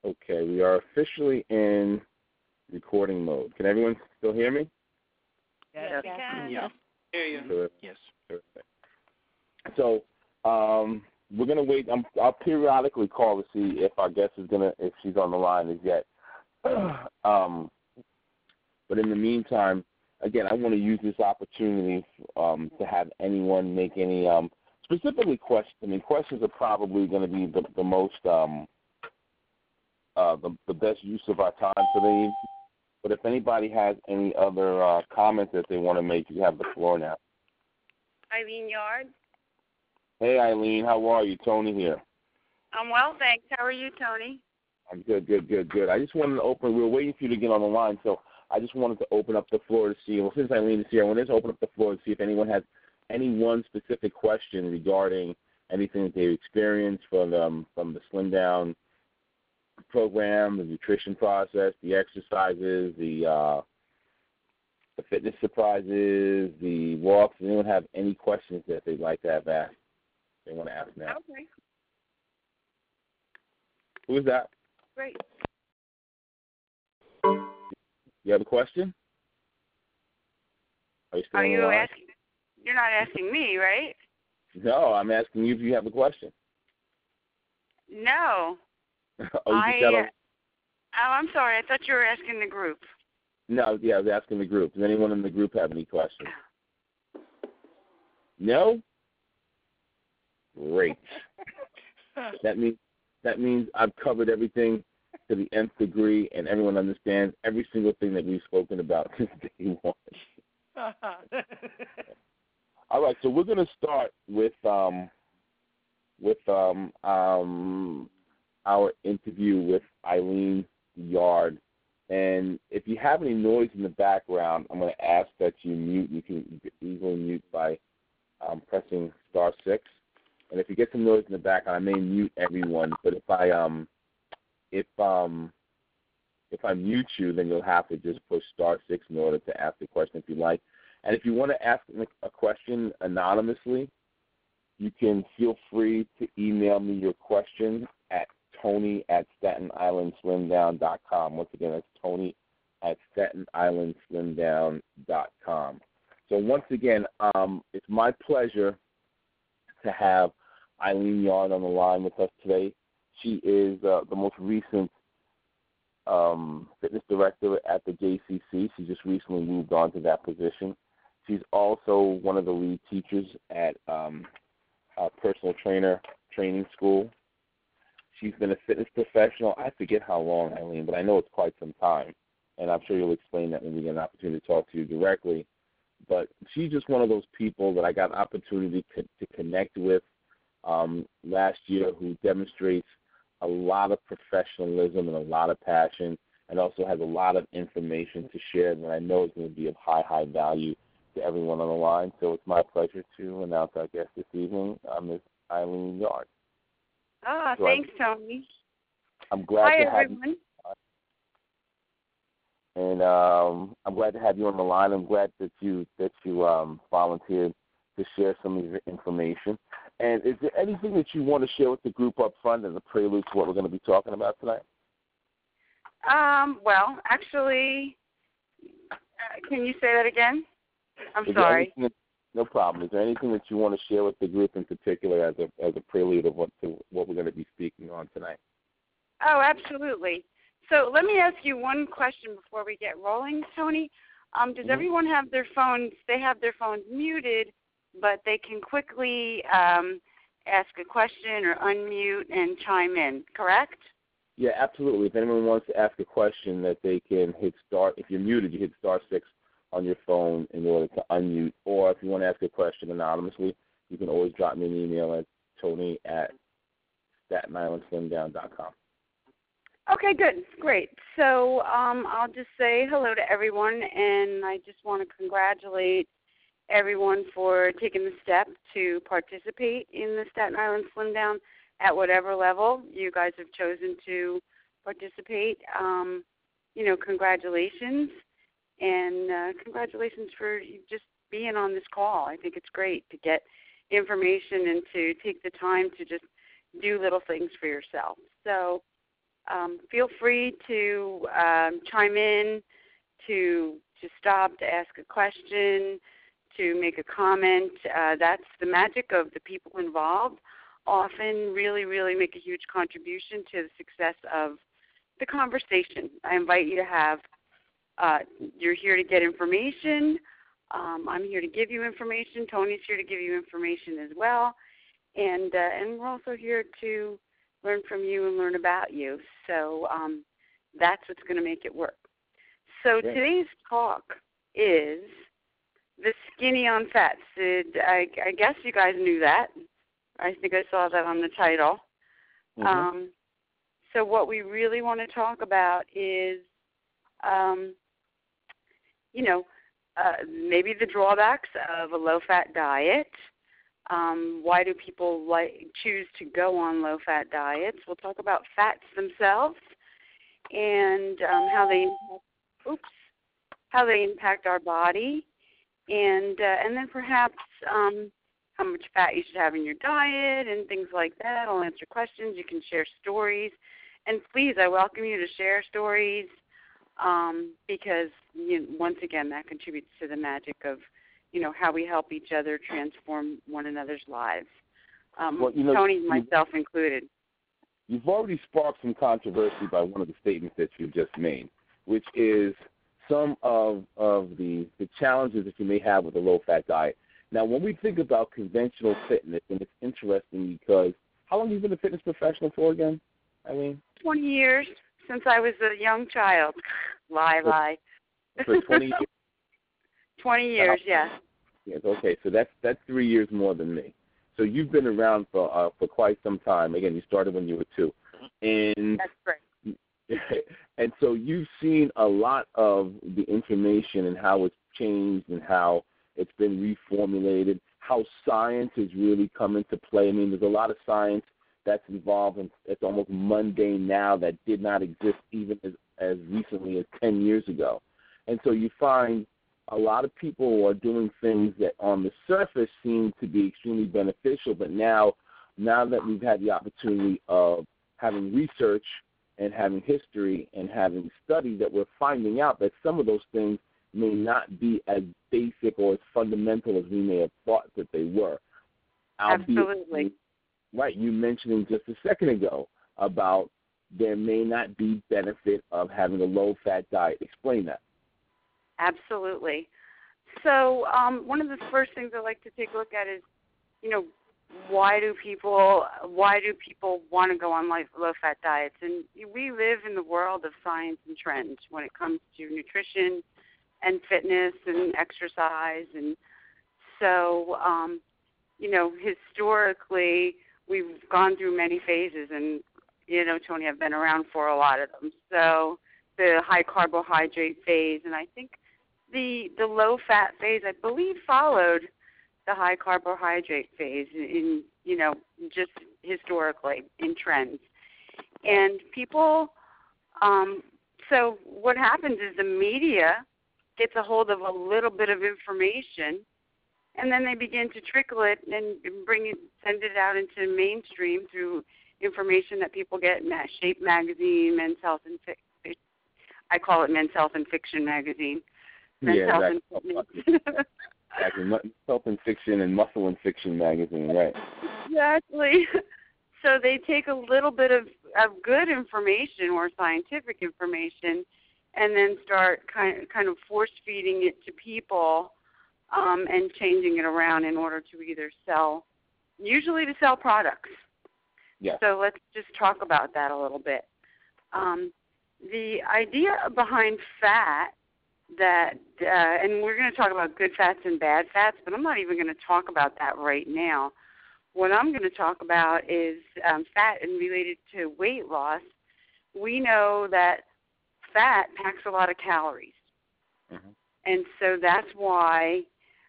Okay, we are officially in recording mode. Can everyone still hear me? Yes, we can. Yeah. Hear you. Good. Yes. Perfect. So we're gonna wait. I'll periodically call to see if our guest is if she's on the line as yet. But in the meantime, again, I want to use this opportunity to have anyone make any specifically questions. I mean, questions are probably going to be the most the best use of our time today. But if anybody has any other comments that they want to make, you have the floor now. Eileen Yard. Hey, Eileen, how are you? Tony here. I'm well, thanks. How are you, Tony? I'm good. I just wanted to open. We were waiting for you to get on the line, so I just wanted to open up the floor to see. Well, since Eileen is here, I wanted to open up the floor to see if anyone has any one specific question regarding anything that they've experienced from the Slim Down program, the nutrition process, the exercises, the fitness surprises, the walks. Does anyone have any questions that they'd like to have asked? They want to ask now. Okay. Who is that? Great. You have a question? Are you still on the line? Asking? You're not asking me, right? No, I'm asking you if you have a question. No. I'm sorry. I thought you were asking the group. No, yeah, I was asking the group. Does anyone in the group have any questions? No? Great. That means I've covered everything to the nth degree, and everyone understands every single thing that we've spoken about since day one. All right, so we're going to start with our interview with Eileen Yard. And if you have any noise in the background, I'm going to ask that you mute. You can easily mute by pressing *6. And if you get some noise in the background, I may mute everyone. But if I mute you, then you'll have to just push *6 in order to ask the question if you like. And if you want to ask a question anonymously, you can feel free to email me your question at Tony@StatenIslandSlimDown.com. Once again, that's Tony@StatenIslandSlimDown.com. So once again, it's my pleasure to have Eileen Yard on the line with us today. She is the most recent fitness director at the JCC. She just recently moved on to that position. She's also one of the lead teachers at personal trainer training school. She's been a fitness professional, I forget how long, Eileen, but I know it's quite some time. And I'm sure you'll explain that when we get an opportunity to talk to you directly. But she's just one of those people that I got an opportunity to connect with last year, who demonstrates a lot of professionalism and a lot of passion, and also has a lot of information to share that I know is going to be of high value to everyone on the line. So it's my pleasure to announce our guest this evening, Ms. Eileen Yard. Oh, so thanks, Tony. I'm glad to have everyone. you. And I'm glad to have you on the line. I'm glad that you volunteered to share some of your information. And is there anything that you want to share with the group up front as a prelude to what we're going to be talking about tonight? Well, actually, can you say that again? I'm sorry. No problem. Is there anything that you want to share with the group in particular as a prelude of what we're going to be speaking on tonight? Oh, absolutely. So let me ask you one question before we get rolling, Tony. Does everyone have their phones? They have their phones muted, but they can quickly ask a question or unmute and chime in, correct? Yeah, absolutely. If anyone wants to ask a question, that they can hit *. If you're muted, you hit *6 on your phone in order to unmute. Or if you want to ask a question anonymously, you can always drop me an email at Tony@StatenIslandSlimDown.com. Okay, good. Great. So I'll just say hello to everyone, and I just want to congratulate everyone for taking the step to participate in the Staten Island Slim Down at whatever level you guys have chosen to participate. Congratulations. And congratulations for just being on this call. I think it's great to get information and to take the time to just do little things for yourself. So feel free to chime in, to stop, to ask a question, to make a comment. That's the magic of the people involved. Often really, really make a huge contribution to the success of the conversation. I invite you to have, you're here to get information. I'm here to give you information. Tony's here to give you information as well. And we're also here to learn from you and learn about you. So that's what's going to make it work. So today's talk is the skinny on fat. I guess you guys knew that. I think I saw that on the title. Mm-hmm. So what we really want to talk about is, maybe the drawbacks of a low-fat diet. Why do people choose to go on low-fat diets? We'll talk about fats themselves and how they impact our body, and then perhaps how much fat you should have in your diet and things like that. I'll answer questions. You can share stories. And please, I welcome you to share stories because, once again, that contributes to the magic of, how we help each other transform one another's lives. Tony and myself included. You've already sparked some controversy by one of the statements that you just made, which is some of the challenges that you may have with a low-fat diet. Now, when we think about conventional fitness, and it's interesting because how long have you been a fitness professional for again, Eileen? 20 years, since I was a young child. Lie. For 20 years? 20 years, yes. Yes, okay, so that's 3 years more than me. So you've been around for quite some time. Again, you started when you were 2. And that's great. And so you've seen a lot of the information and how it's changed and how it's been reformulated, how science has really come into play. I mean, there's a lot of science that's involved, and it's almost mundane now that did not exist even as recently as 10 years ago. And so you find a lot of people are doing things that on the surface seem to be extremely beneficial, but now that we've had the opportunity of having research and having history and having study, that we're finding out that some of those things may not be as basic or as fundamental as we may have thought that they were. Absolutely. Right, you mentioning just a second ago about there may not be benefit of having a low-fat diet. Explain that. Absolutely. So one of the first things I like to take a look at is, why do people want to go on low-fat diets? And we live in the world of science and trends when it comes to nutrition and fitness and exercise. And so, historically, we've gone through many phases. And, Tony, I've been around for a lot of them. So the high carbohydrate phase, and I think the low-fat phase, I believe, followed the high carbohydrate phase in just historically in trends. And people, so what happens is the media gets a hold of a little bit of information, and then they begin to trickle it and send it out into mainstream through information that people get in Shape magazine, Men's Health and I call it Men's Health and Fiction magazine. Men's Health and Fitness. Health and Fiction and Muscle and Fiction magazine, right? Exactly. So they take a little bit of good information or scientific information, and then start kind of force feeding it to people, and changing it around in order to either usually to sell products. Yeah. So let's just talk about that a little bit. The idea behind fat and we're going to talk about good fats and bad fats, but I'm not even going to talk about that right now. What I'm going to talk about is fat and related to weight loss. We know that fat packs a lot of calories. Mm-hmm. And so that's why,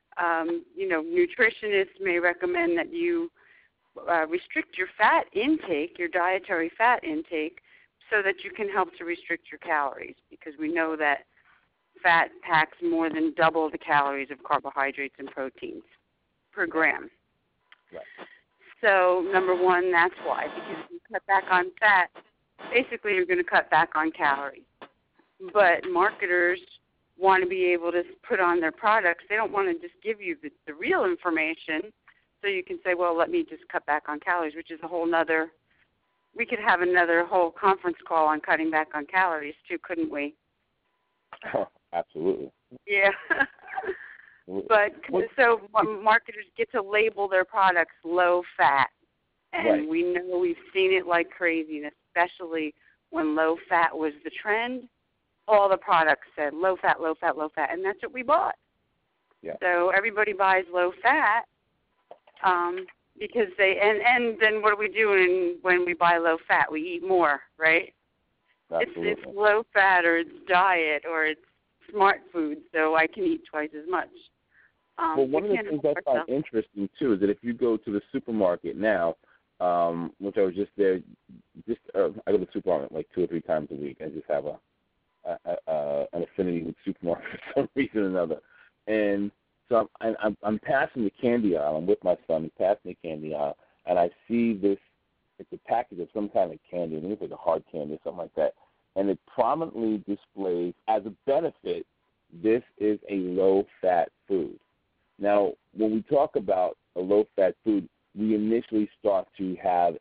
nutritionists may recommend that you restrict your fat intake, your dietary fat intake, so that you can help to restrict your calories, because we know that fat packs more than double the calories of carbohydrates and proteins per gram. Right. So, number one, that's why, because if you cut back on fat, basically you're going to cut back on calories. But marketers want to be able to put on their products. They don't want to just give you the real information so you can say, well, let me just cut back on calories, which is a whole nother, we could have another whole conference call on cutting back on calories too, couldn't we? Oh, absolutely. Yeah. But so marketers get to label their products low fat. And right. we know we've seen it like crazy, and especially when low fat was the trend, all the products said low fat, low fat, low fat, and that's what we bought. Yeah. So everybody buys low fat because they and then what do we do when we buy low fat? We eat more, right? Absolutely. It's low fat or it's diet or it's smart food, so I can eat twice as much. Well, one of the things I find interesting too is that if you go to the supermarket now, which I was just there, I go to the supermarket like 2 or 3 times a week. I just have an affinity with supermarkets for some reason or another. And so I'm passing the candy aisle. I'm with my son. He's passing the candy aisle, and I see this. It's a package of some kind of candy. I think it's like a hard candy or something like that. And it prominently displays as a benefit, this is a low-fat food. Now, when we talk about a low-fat food, we initially start to have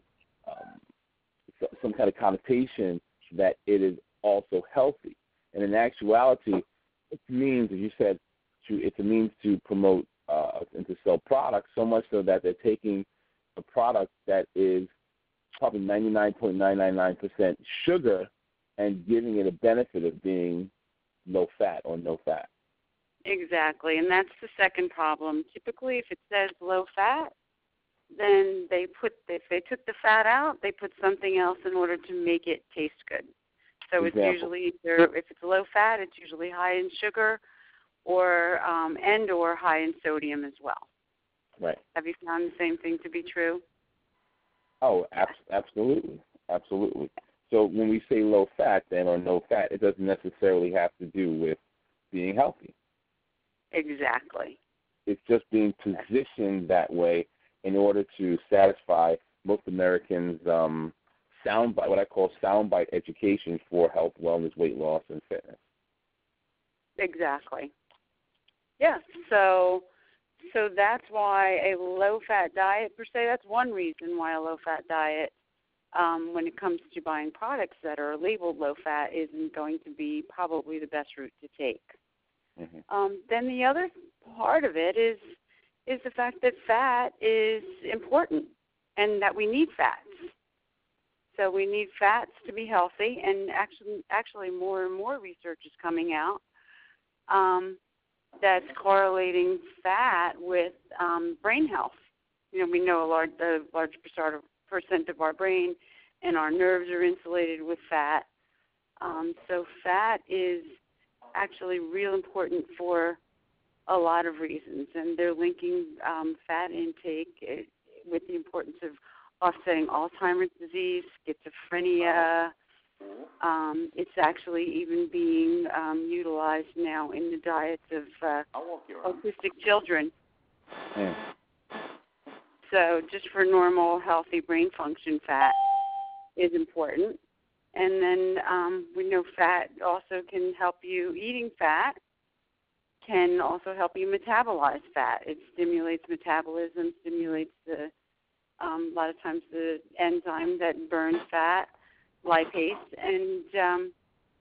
some kind of connotation that it is also healthy. And in actuality, it means, as you said, it's a means to promote and to sell products, so much so that they're taking a product that is probably 99.999% sugar and giving it a benefit of being low-fat or no-fat. Exactly, and that's the second problem. Typically, if it says low-fat, then if they took the fat out, they put something else in order to make it taste good. So it's usually either, if it's low fat, it's usually high in sugar or high in sodium as well. Right. Have you found the same thing to be true? Oh, absolutely. Absolutely. So when we say low fat then or no fat, it doesn't necessarily have to do with being healthy. Exactly. It's just being positioned that way in order to satisfy most Americans' soundbite, what I call soundbite education for health, wellness, weight loss, and fitness. Exactly. Yeah. So that's why a low-fat diet, per se, that's one reason why a low-fat diet, when it comes to buying products that are labeled low-fat, isn't going to be probably the best route to take. Mm-hmm. Then the other part of it is the fact that fat is important and that we need fats. So we need fats to be healthy, and actually more and more research is coming out that's correlating fat with brain health. You know, we know a large percent of our brain and our nerves are insulated with fat. So fat is actually real important for a lot of reasons, and they're linking fat intake with the importance of offsetting Alzheimer's disease, schizophrenia. It's actually even being utilized now in the diets of autistic children. Mm. So just for normal, healthy brain function, fat is important. And then we know fat also can help you, eating fat can also help you metabolize fat. It stimulates metabolism, stimulates a lot of times the enzyme that burns fat, lipase. And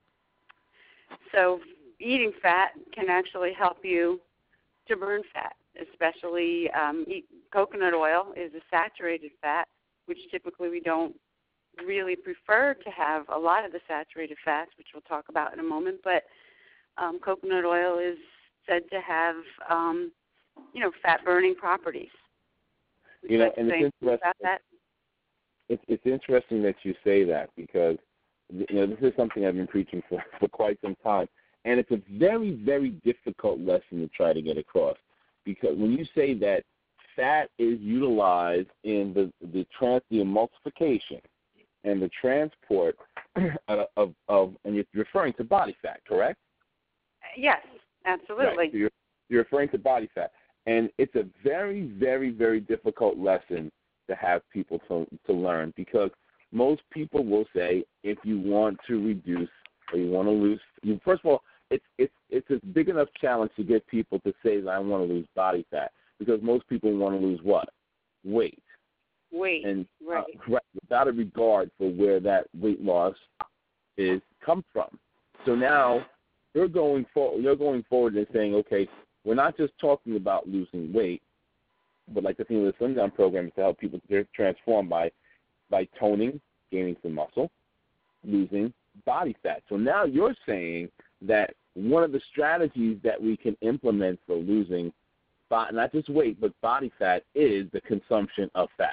so eating fat can actually help you to burn fat, especially coconut oil is a saturated fat, which typically we don't really prefer to have a lot of the saturated fats, which we'll talk about in a moment, but coconut oil is said to have, fat-burning properties. And it's interesting. It's interesting that you say that because, this is something I've been preaching for quite some time, and it's a very, very difficult lesson to try to get across because when you say that fat is utilized in the emulsification and the transport of and you're referring to body fat, correct? Yes, absolutely. Right. So you're referring to body fat. And it's a very, very, very difficult lesson to have people to learn because most people will say if you want to reduce or you want to lose, first of all, it's a big enough challenge to get people to say that I want to lose body fat, because most people want to lose what? Weight. And right. Without a regard for where that weight loss is come from. So now you're going forward and saying, okay, we're not just talking about losing weight, but like the thing with the Slim Down program is to help people transform by toning, gaining some muscle, losing body fat. So now you're saying that one of the strategies that we can implement for losing not just weight but body fat is the consumption of fat.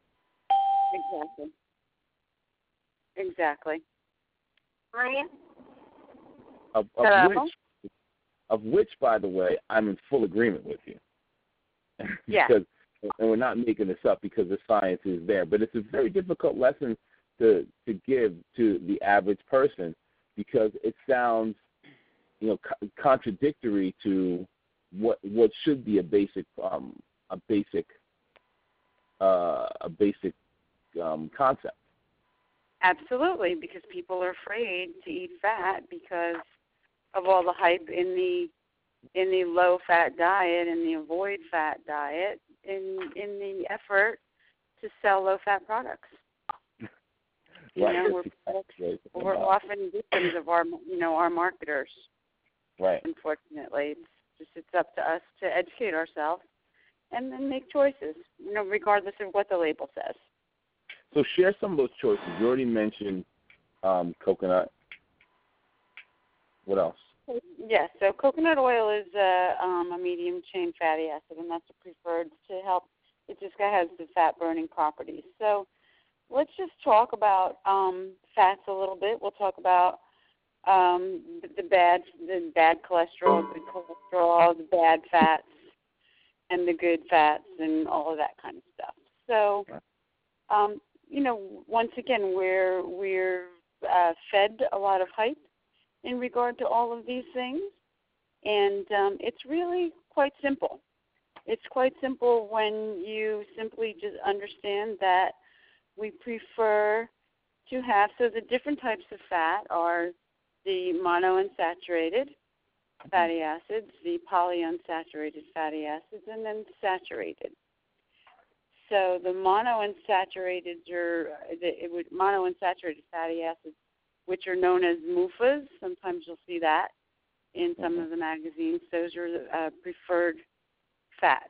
Exactly. Ryan? Of which, by the way, I'm in full agreement with you. Yeah. And we're not making this up because the science is there. But it's a very difficult lesson to give to the average person because it sounds, contradictory to what should be a basic concept. Absolutely, because people are afraid to eat fat because of all the hype in the low fat diet and the avoid fat diet in the effort to sell low fat products. We're often victims of our marketers. Right. Unfortunately, it's up to us to educate ourselves and then make choices, regardless of what the label says. So share some of those choices. You already mentioned coconut. What else? Yes, so coconut oil is a medium chain fatty acid, and that's preferred to help. It just has the fat burning properties. So let's just talk about fats a little bit. We'll talk about the bad cholesterol, good cholesterol, the bad fats, and the good fats, and all of that kind of stuff. So, once again, we're fed a lot of hype in regard to all of these things, and it's really quite simple. It's quite simple when you simply just understand that we prefer to have, so the different types of fat are the monounsaturated fatty acids, the polyunsaturated fatty acids, and then saturated. So the monounsaturated fatty acids, which are known as MUFAs. Sometimes you'll see that in some of the magazines. Those are preferred fats.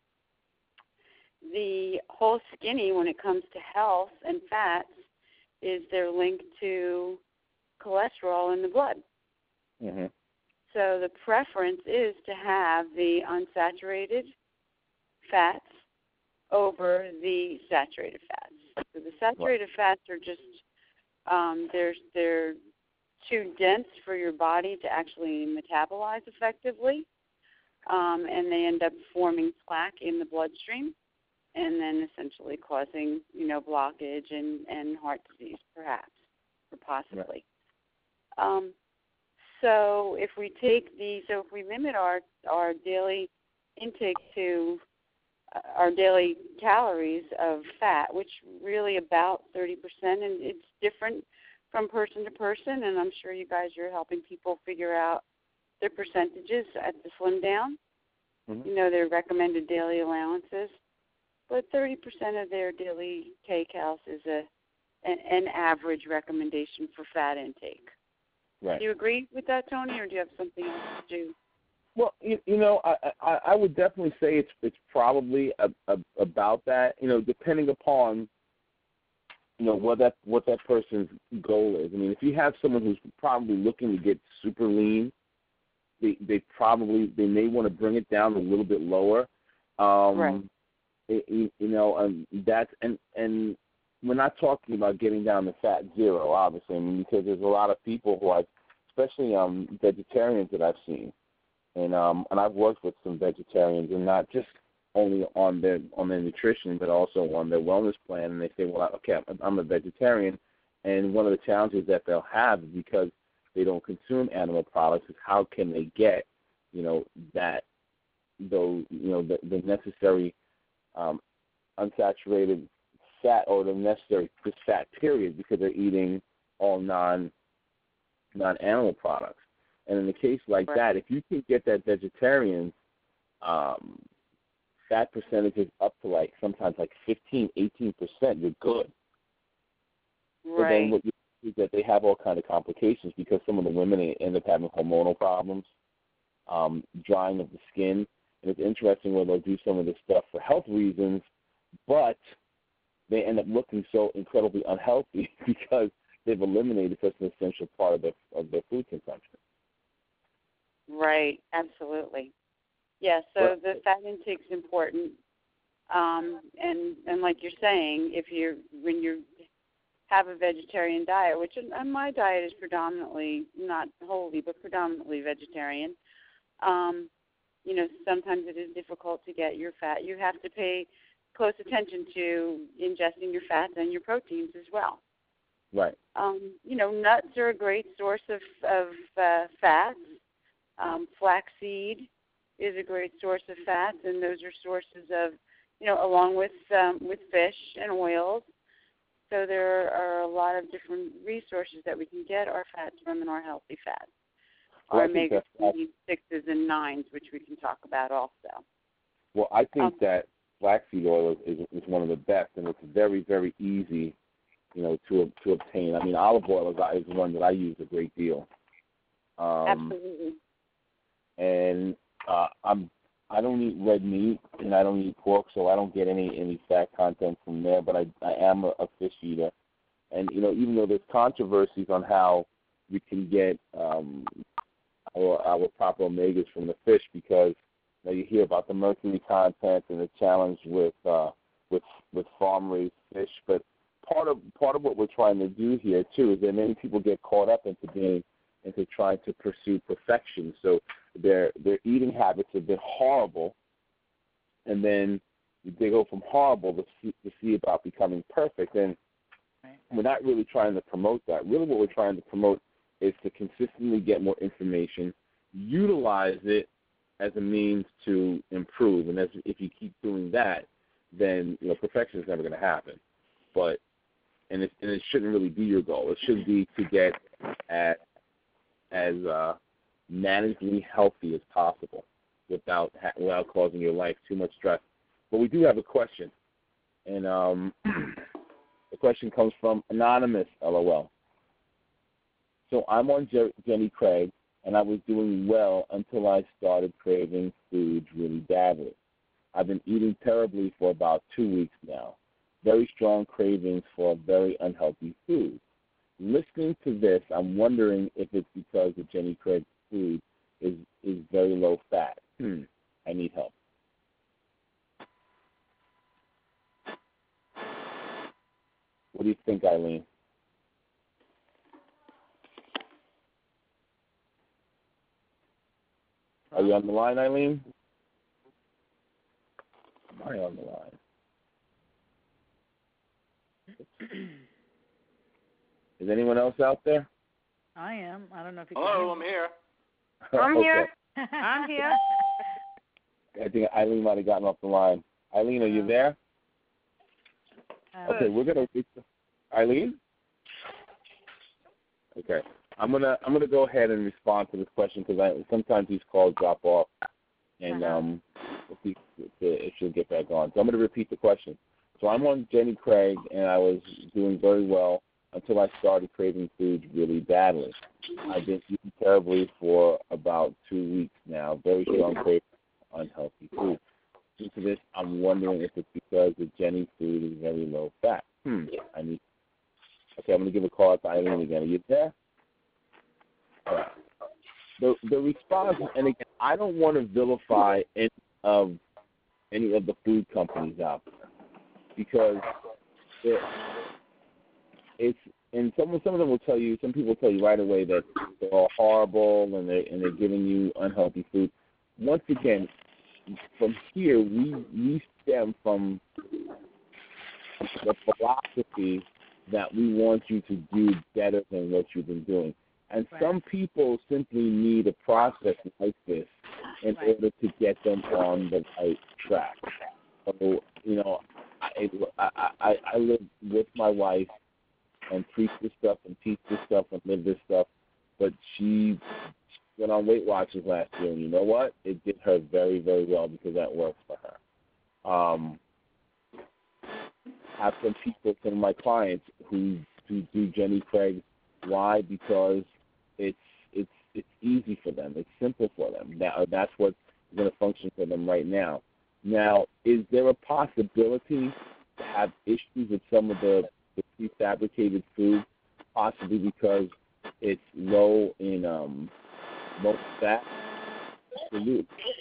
The whole skinny, when it comes to health and fats, is they're linked to cholesterol in the blood. Mm-hmm. So the preference is to have the unsaturated fats over the saturated fats. So the saturated fats are just they're too dense for your body to actually metabolize effectively, and they end up forming plaque in the bloodstream, and then essentially causing blockage and heart disease, perhaps, or possibly. Right. So if we limit our daily intake to our daily calories of fat, which really about 30%, and it's different from person to person, and I'm sure you guys are helping people figure out their percentages at the Slim Down, their recommended daily allowances, but 30% of their daily K-Cals is an average recommendation for fat intake. Right. Do you agree with that, Tony, or do you have something else to do? Well, I would definitely say it's probably about that. Depending upon what that person's goal is. I mean, if you have someone who's probably looking to get super lean, they may want to bring it down a little bit lower. Right. That's and we're not talking about getting down to fat zero, obviously. I mean, because there's a lot of people who especially vegetarians that I've seen. And I've worked with some vegetarians, and not just only on their nutrition, but also on their wellness plan. And they say, well, okay, I'm a vegetarian, and one of the challenges that they'll have is because they don't consume animal products is how can they get, the necessary unsaturated fat or the necessary just fat period because they're eating all non-animal products. And in a case like that, if you can get that vegetarian fat percentages up to like sometimes like 15, 18%, you're good. Right. But then what you see is that they have all kind of complications because some of the women end up having hormonal problems, drying of the skin. And it's interesting where they'll do some of this stuff for health reasons, but they end up looking so incredibly unhealthy because they've eliminated such an essential part of their food consumption. Right, absolutely. Yeah, so the fat intake is important. And like you're saying, when you have a vegetarian diet, which my diet is predominantly, not wholly, but predominantly vegetarian, sometimes it is difficult to get your fat. You have to pay close attention to ingesting your fats and your proteins as well. Right. Nuts are a great source of fats. Flaxseed is a great source of fats, and those are sources of, along with fish and oils. So there are a lot of different resources that we can get our fats from and our healthy fats. Our omega-3, 6s, and 9s, which we can talk about also. Well, I think that flaxseed oil is one of the best, and it's very, very easy, to obtain. I mean, olive oil is one that I use a great deal. Absolutely. And I don't eat red meat, and I don't eat pork, so I don't get any fat content from there. But I am a fish eater, and even though there's controversies on how we can get our proper omegas from the fish, because you hear about the mercury content and the challenge with farm-raised fish. But part of what we're trying to do here too is that many people get caught up into trying to pursue perfection. So their eating habits have been horrible, and then they go from horrible to see about becoming perfect. And we're not really trying to promote that. Really, what we're trying to promote is to consistently get more information, utilize it as a means to improve. And if you keep doing that, then perfection is never going to happen. But it shouldn't really be your goal. It should be to get as manageably healthy as possible without causing your life too much stress. But we do have a question, and the question comes from Anonymous, LOL. So I'm on Jenny Craig, and I was doing well until I started craving foods really badly. I've been eating terribly for about 2 weeks now. Very strong cravings for very unhealthy food. Listening to this, I'm wondering if it's because the Jenny Craig food is very low fat. I need help. What do you think, Eileen? Are you on the line, Eileen? Am I on the line? Is anyone else out there? I am. I don't know if you Hello, can I'm here. I'm here. I'm here. I think Eileen might have gotten off the line. Eileen, are you there? Okay, we're gonna Eileen? Okay. I'm gonna go ahead and respond to this question because sometimes these calls drop off, and we'll see if she'll get back on. So I'm gonna repeat the question. So I'm on Jenny Craig, and I was doing very well until I started craving foods really badly. I've been eating terribly for about 2 weeks now. Very strong craving for unhealthy food. Due to this, I'm wondering if it's because the Jenny food is very low fat. Okay, I'm gonna give a call to Eileen again. Are you there? The response, and again, I don't want to vilify any of the food companies out there because it's and some of them will tell you. Some people will tell you right away that they're all horrible and they're giving you unhealthy food. Once again, from here we stem from the philosophy that we want you to do better than what you've been doing. And some people simply need a process like this in order to get them on the right track. So, I live with my wife and preach this stuff and teach this stuff and live this stuff, but she went on Weight Watchers last year, and you know what? It did her very, very well because that works for her. I have some people, some of my clients who do Jenny Craig. Why? Because it's easy for them. It's simple for them. Now that's what's going to function for them right now. Now, is there a possibility to have issues with some of the prefabricated food, possibly because it's low in most fat? Absolutely.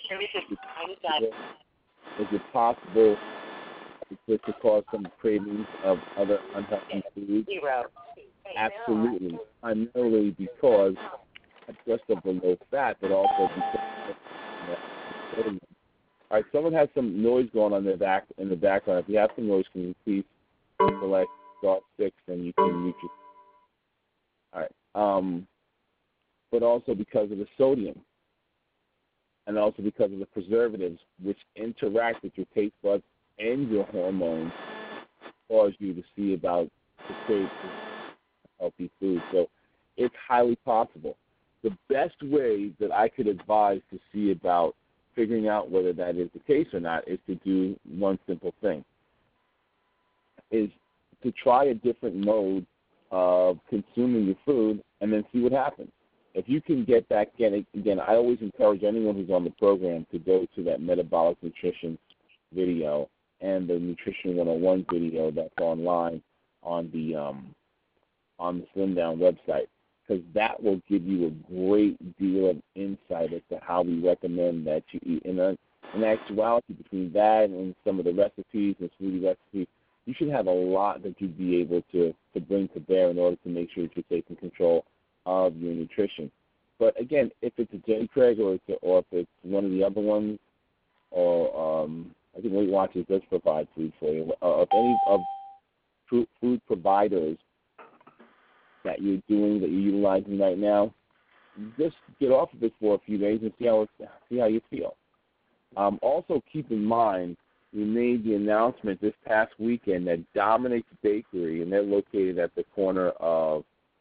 Is it possible to cause some cravings of other unhealthy foods? Absolutely. Primarily because not just of the low fat, but also because of sodium. All right, someone has some noise going on in the background. If you have some noise, can you please select *6 and you can mute your. All right. But also because of the sodium, and also because of the preservatives, which interact with your taste buds and your hormones, cause you to see about the crave for healthy food. So it's highly possible. The best way that I could advise to see about figuring out whether that is the case or not is to do one simple thing, is to try a different mode of consuming your food and then see what happens. If you can get back, again, I always encourage anyone who's on the program to go to that metabolic nutrition video and the Nutrition 101 video that's online on the Slim Down website, because that will give you a great deal of insight as to how we recommend that you eat. And in actuality, between that and some of the recipes and smoothie recipes, you should have a lot that you'd be able to bring to bear in order to make sure that you're taking control of your nutrition. But again, if it's a Jenny Craig or if it's one of the other ones, or I think Weight Watchers does provide food for you, if any of food providers that you're utilizing right now, just get off of it for a few days and see how you feel. Also, keep in mind, we made the announcement this past weekend that Dominic's Bakery, and they're located at the corner of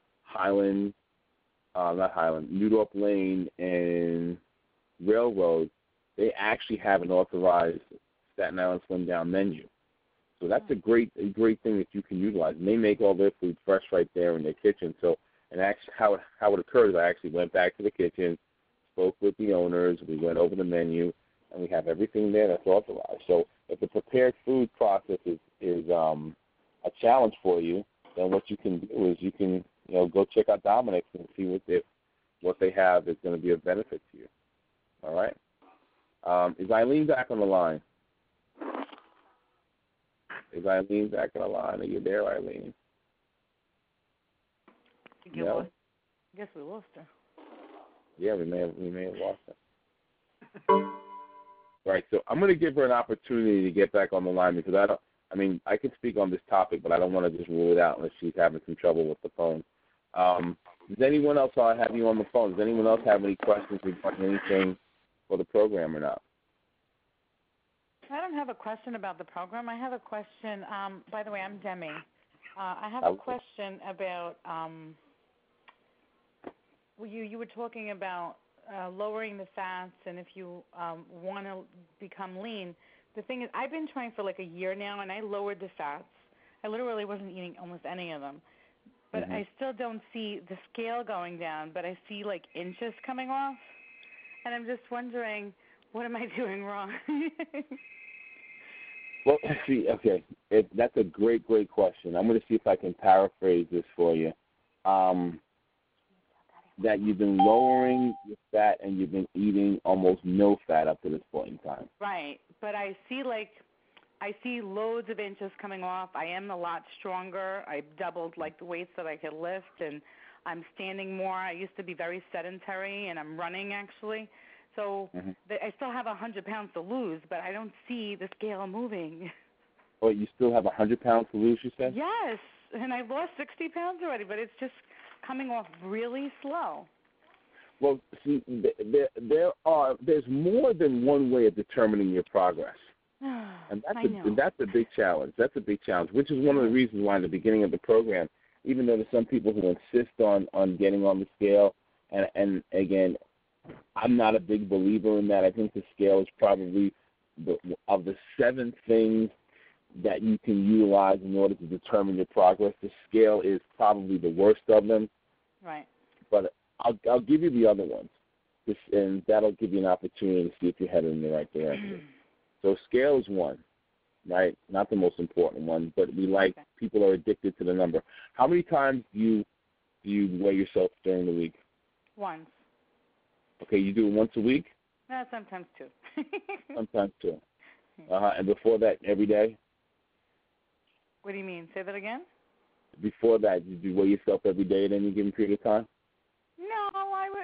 Newdorf Lane and Railroad. They actually have an authorized Staten Island Slim Down menu. So that's a great thing that you can utilize. And they make all their food fresh right there in their kitchen. So, and actually how it occurred is I actually went back to the kitchen, spoke with the owners, we went over the menu, and we have everything there that's authorized. So if the prepared food process is a challenge for you, then what you can do is you can go check out Dominic's and see what they have is going to be of benefit to you. All right. Is Eileen back on the line? Are you there, Eileen? No? I guess we lost her. Yeah, we may have lost her. Right, so I'm going to give her an opportunity to get back on the line because I can speak on this topic, but I don't want to just rule it out unless she's having some trouble with the phone. Does anyone else, while I have you on the phone, does anyone else have any questions regarding anything for the program or not? I don't have a question about the program. I have a question. By the way, I'm Demi. I have a question about you were talking about lowering the fats, and if you want to become lean. The thing is, I've been trying for like a year now, and I lowered the fats. I literally wasn't eating almost any of them. But I still don't see the scale going down, but I see like inches coming off. And I'm just wondering, what am I doing wrong? Well, see, okay, that's a great question. I'm going to see if I can paraphrase this for you. That you've been lowering your fat and you've been eating almost no fat up to this point in time. Right, but I see loads of inches coming off. I am a lot stronger. I've doubled like the weights that I could lift, and I'm standing more. I used to be very sedentary, and I'm running actually. So I still have 100 pounds to lose, but I don't see the scale moving. Oh, you still have 100 pounds to lose, you said? Yes, and I've lost 60 pounds already, but it's just coming off really slow. Well, see, there's more than one way of determining your progress. And I that's a big challenge. That's a big challenge, which is one of the reasons why in the beginning of the program, even though there's some people who insist on getting on the scale, and again, I'm not a big believer in that. I think the scale is probably of the 7 things that you can utilize in order to determine your progress. The scale is probably the worst of them. Right. But I'll give you the other ones, and that'll give you an opportunity to see if you're headed in the right direction. So scale is one, right? Not the most important one, but people are addicted to the number. How many times do you weigh yourself during the week? Once. Okay, you do it once a week? No, sometimes 2. Sometimes 2. And before that, every day? What do you mean? Say that again? Before that, did you weigh yourself every day at any given period of time? No,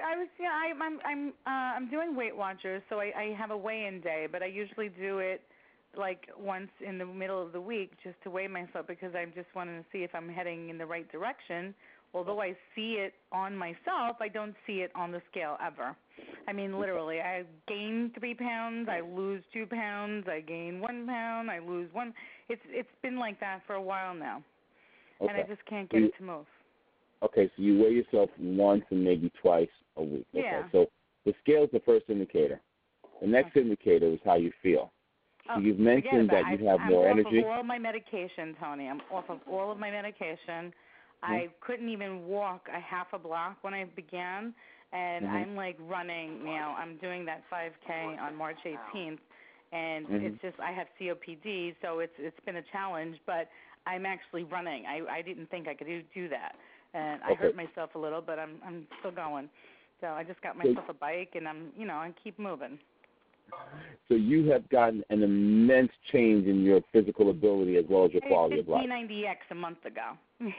I'm doing Weight Watchers, so I have a weigh-in day, but I usually do it like once in the middle of the week just to weigh myself because I'm just wanting to see if I'm heading in the right direction. Although I see it on myself, I don't see it on the scale ever. I mean, literally, I gain 3 pounds, I lose 2 pounds, I gain 1 pound, I lose 1. It's been like that for a while now, and I just can't get it to move. Okay, so you weigh yourself once and maybe twice a week. Okay, yeah. So the scale is the first indicator. The next indicator is how you feel. So you've mentioned that you have more energy. I'm off of all my medication, Tony. I'm off of all of my medication. I couldn't even walk a half a block when I began, and I'm like running now. I'm doing that 5K on March 18th, and it's just I have COPD, so it's been a challenge, but I'm actually running. I didn't think I could do that, and I hurt myself a little, but I'm still going. So I just got myself a bike, and I keep moving. So you have gotten an immense change in your physical ability as well as your quality of life. I did P90X a month ago. Yeah.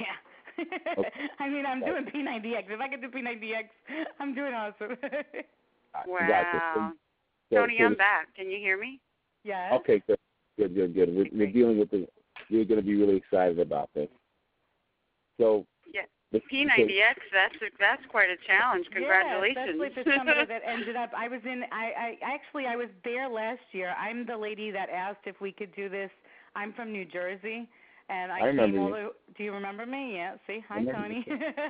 I mean, I'm doing P90X. If I can do P90X, I'm doing awesome. Wow. Tony, I'm back. Can you hear me? Yes. Okay, good. We're dealing with you're going to be really excited about this. So the P90X, that's quite a challenge. Congratulations. Yeah, especially for somebody that ended up. I was there last year. I'm the lady that asked if we could do this. I'm from New Jersey. And I came all the. Do you remember me? Yeah. See, hi, Tony.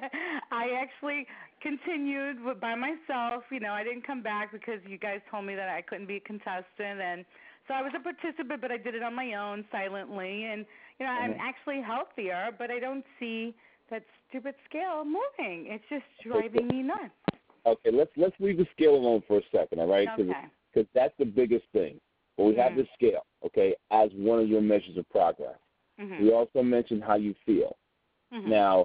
I actually continued by myself. I didn't come back because you guys told me that I couldn't be a contestant, and so I was a participant, but I did it on my own, silently. And I'm actually healthier, but I don't see that stupid scale moving. It's just driving me nuts. Okay, let's leave the scale alone for a second, all right? Because that's the biggest thing. But we have the scale, okay, as one of your measures of progress. We also mentioned how you feel. Now,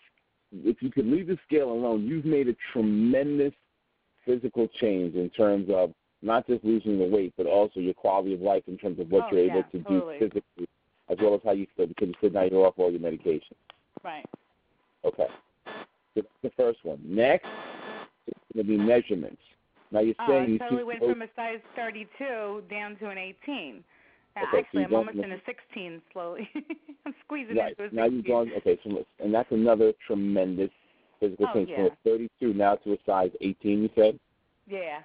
if you could leave the scale alone, you've made a tremendous physical change in terms of not just losing the weight, but also your quality of life in terms of what you're able to do physically, as well as how you feel, because you said now you're off all your medication. Right. Okay. So that's the first one. Next, it's going to be measurements. Now you're saying you totally went from a size 32 down to an 18. Actually, I'm almost in a 16 slowly. I'm squeezing into a 16. Now you've gone, and that's another tremendous physical change. From a 32 now to a size 18, you said? Yeah.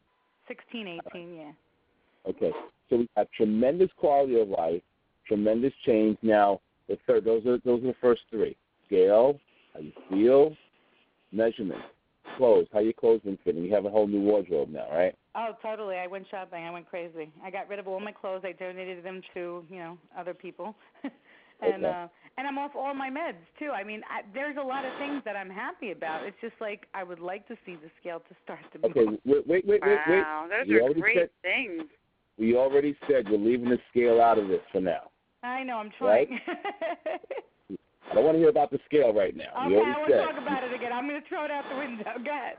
16, 18, yeah. Okay. So we have tremendous quality of life, tremendous change. Now, the third, those are the first 3. Scale, how you feel, measurement, clothes, how your clothes been fitting. You have a whole new wardrobe now, right? Oh, totally. I went shopping. I went crazy. I got rid of all my clothes. I donated them to, other people. And I'm off all my meds, too. I mean, there's a lot of things that I'm happy about. It's just like I would like to see the scale to start to move. Okay, wait. Wow, those are great things. We already said we're leaving the scale out of this for now. I know. I'm trying. Right? I don't want to hear about the scale right now. Okay, I won't talk about it again. I'm going to throw it out the window. Go ahead.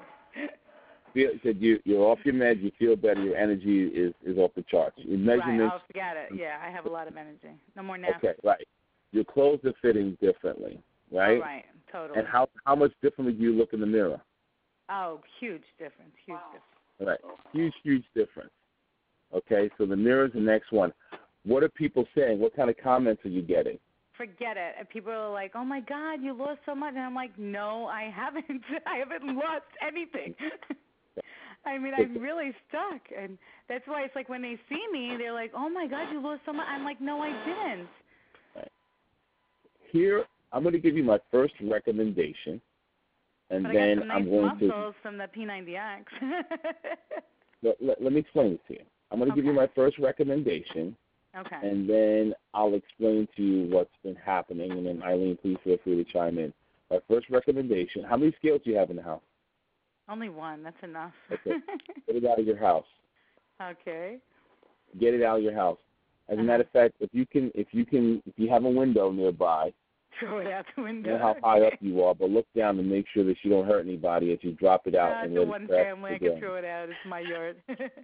You said you're off your meds, you feel better, your energy is off the charts. Your measurements. Right, I'll forget it. Yeah, I have a lot of energy. No more naps. Okay, right. Your clothes are fitting differently, right? Oh, right, totally. And how much differently do you look in the mirror? Oh, huge difference, huge Right, difference. huge difference. Okay, so the mirror's the next one. What are people saying? What kind of comments are you getting? Forget it. And people are like, oh, my God, you lost so much. And I'm like, no, I haven't. I haven't lost anything. I mean, I'm really stuck, and that's why it's like when they see me, they're like, "Oh my God, you lost so much." I'm like, "No, I didn't." Right. Here, I'm going to give you my first recommendation, and but then I got some nice I'm going muscles from the P90X. let me explain this to you. I'm going to give you my first recommendation, okay. and then I'll explain to you what's been happening, and then Eileen, please feel free to chime in. My first recommendation: how many scales do you have in the house? Only one. That's enough. Okay. Get it out of your house. Okay. Get it out of your house. As a matter of fact, if you have a window nearby, throw it out the window. I don't know how high up you are, but look down and make sure that you don't hurt anybody as you drop it out and let it one crash family. I to the can throw it out. It's my yard.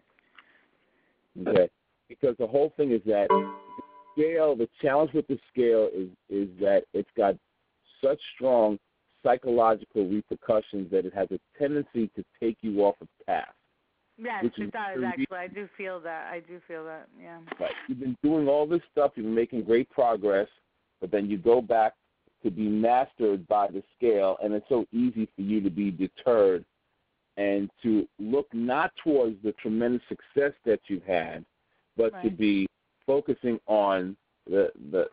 Okay. Because the whole thing is that the challenge with the scale is that it's got such strong psychological repercussions that it has a tendency to take you off of task. Yes, it does, actually. I do feel that. Yeah. Right. You've been doing all this stuff. You've been making great progress, but then you go back to be mastered by the scale, and it's so easy for you to be deterred and to look not towards the tremendous success that you've had, but to be focusing on the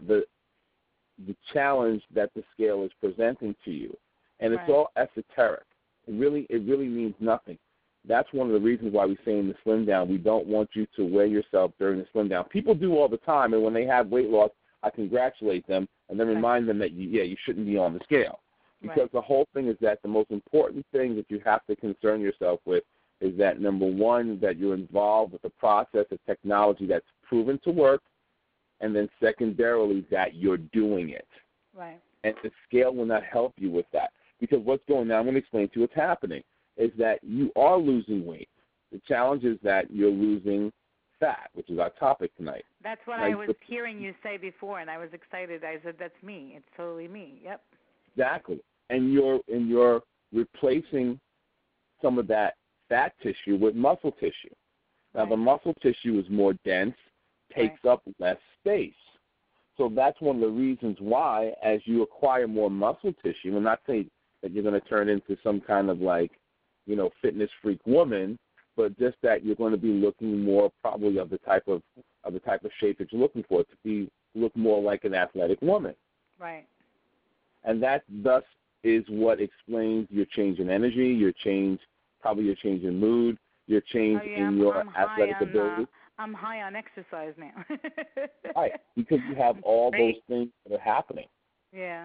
challenge that the scale is presenting to you. And it's all esoteric. It really means nothing. That's one of the reasons why we say in the Slim Down, we don't want you to weigh yourself during the Slim Down. People do all the time, and when they have weight loss, I congratulate them and then remind them that, you shouldn't be on the scale. Because the whole thing is that the most important thing that you have to concern yourself with is that, number one, that you're involved with a process of technology that's proven to work, and then secondarily that you're doing it. Right. And the scale will not help you with that. Because what's going on, I'm going to explain to you what's happening, is that you are losing weight. The challenge is that you're losing fat, which is our topic tonight. That's what I was hearing you say before, and I was excited. I said, that's me. It's totally me. Yep. Exactly. And you're replacing some of that fat tissue with muscle tissue. Now, the muscle tissue is more dense, takes up less space. So that's one of the reasons why, as you acquire more muscle tissue, I'm not saying that you're going to turn into some kind of fitness freak woman, but just that you're going to be looking more probably of the type of shape that you're looking for, to look more like an athletic woman. Right. And that thus is what explains your change in energy, probably your change in mood, your change in your athletic ability. I'm high on exercise now. Right, because you have all those things that are happening. Yeah.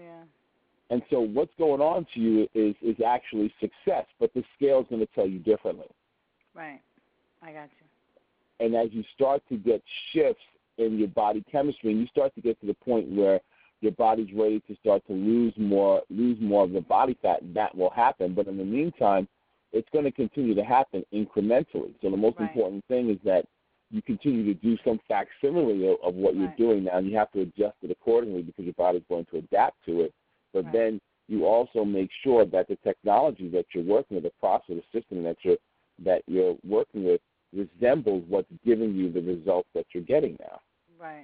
And so what's going on to you is actually success, but the scale is going to tell you differently. Right. I got you. And as you start to get shifts in your body chemistry, and you start to get to the point where your body's ready to start to lose more of the body fat, that will happen. But in the meantime, it's going to continue to happen incrementally. So the most important thing is that you continue to do some facsimile of what you're doing now, and you have to adjust it accordingly because your body's going to adapt to it. But then you also make sure that the technology that you're working with, the process, the system that you're working with, resembles what's giving you the results that you're getting now. Right.